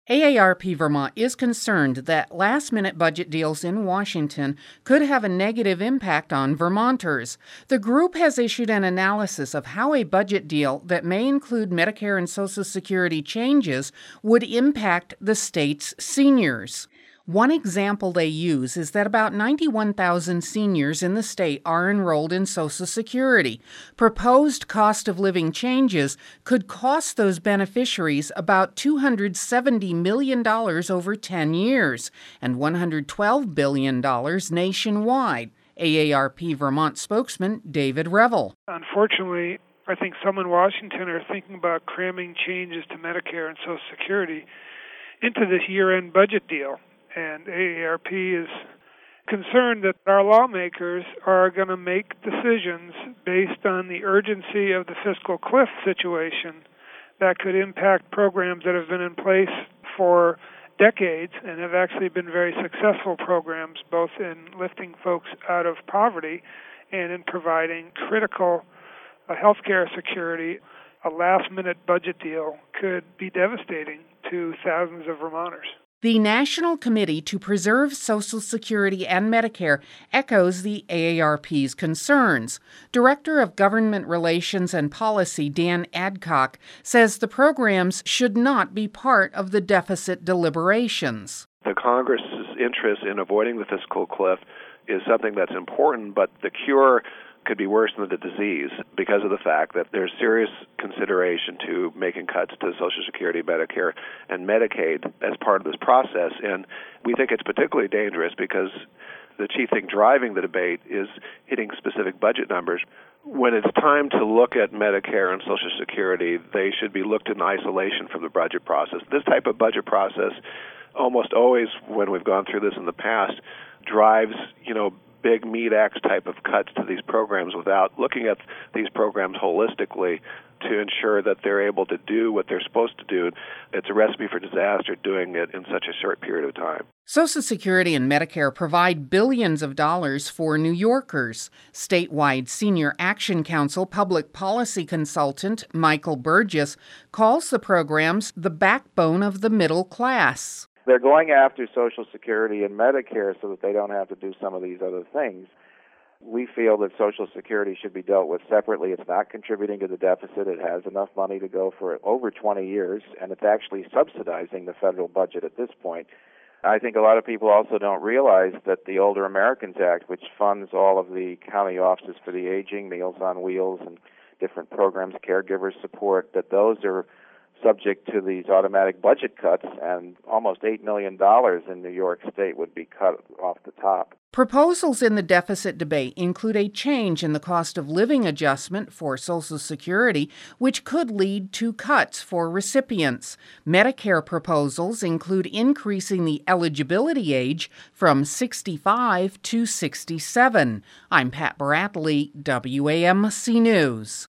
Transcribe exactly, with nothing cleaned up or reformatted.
A A R P Vermont is concerned that last-minute budget deals in Washington could have a negative impact on Vermonters. The group has issued an analysis of how a budget deal that may include Medicare and Social Security changes would impact the state's seniors. One example they use is that about ninety-one thousand seniors in the state are enrolled in Social Security. Proposed cost of living changes could cost those beneficiaries about two hundred seventy million dollars over ten years and one hundred twelve billion dollars nationwide. A A R P Vermont spokesman David Revel. Unfortunately, I think some in Washington are thinking about cramming changes to Medicare and Social Security into this year-end budget deal. And A A R P is concerned that our lawmakers are going to make decisions based on the urgency of the fiscal cliff situation that could impact programs that have been in place for decades and have actually been very successful programs, both in lifting folks out of poverty and in providing critical uh, health care security. A last-minute budget deal could be devastating to thousands of Vermonters. The National Committee to Preserve Social Security and Medicare echoes the A A R P's concerns. Director of Government Relations and Policy Dan Adcock says the programs should not be part of the deficit deliberations. The Congress's interest in avoiding the fiscal cliff is something that's important, but the cure could be worse than the disease because of the fact that there's serious consideration to making cuts to Social Security, Medicare, and Medicaid as part of this process. And we think it's particularly dangerous because the chief thing driving the debate is hitting specific budget numbers. When it's time to look at Medicare and Social Security, they should be looked in isolation from the budget process. This type of budget process, almost always when we've gone through this in the past, drives, you know, big meat axe type of cuts to these programs without looking at these programs holistically to ensure that they're able to do what they're supposed to do. It's a recipe for disaster doing it in such a short period of time. Social Security and Medicare provide billions of dollars for New Yorkers. Statewide Senior Action Council public policy consultant Michael Burgess calls the programs the backbone of the middle class. They're going after Social Security and Medicare so that they don't have to do some of these other things. We feel that Social Security should be dealt with separately. It's not contributing to the deficit. It has enough money to go for over twenty years, and it's actually subsidizing the federal budget at this point. I think a lot of people also don't realize that the Older Americans Act, which funds all of the county offices for the aging, Meals on Wheels, and different programs, caregiver support, that those are subject to these automatic budget cuts, and almost eight million dollars in New York State would be cut off the top. Proposals in the deficit debate include a change in the cost of living adjustment for Social Security, which could lead to cuts for recipients. Medicare proposals include increasing the eligibility age from sixty-five to sixty-seven. I'm Pat Bradley, W A M C News.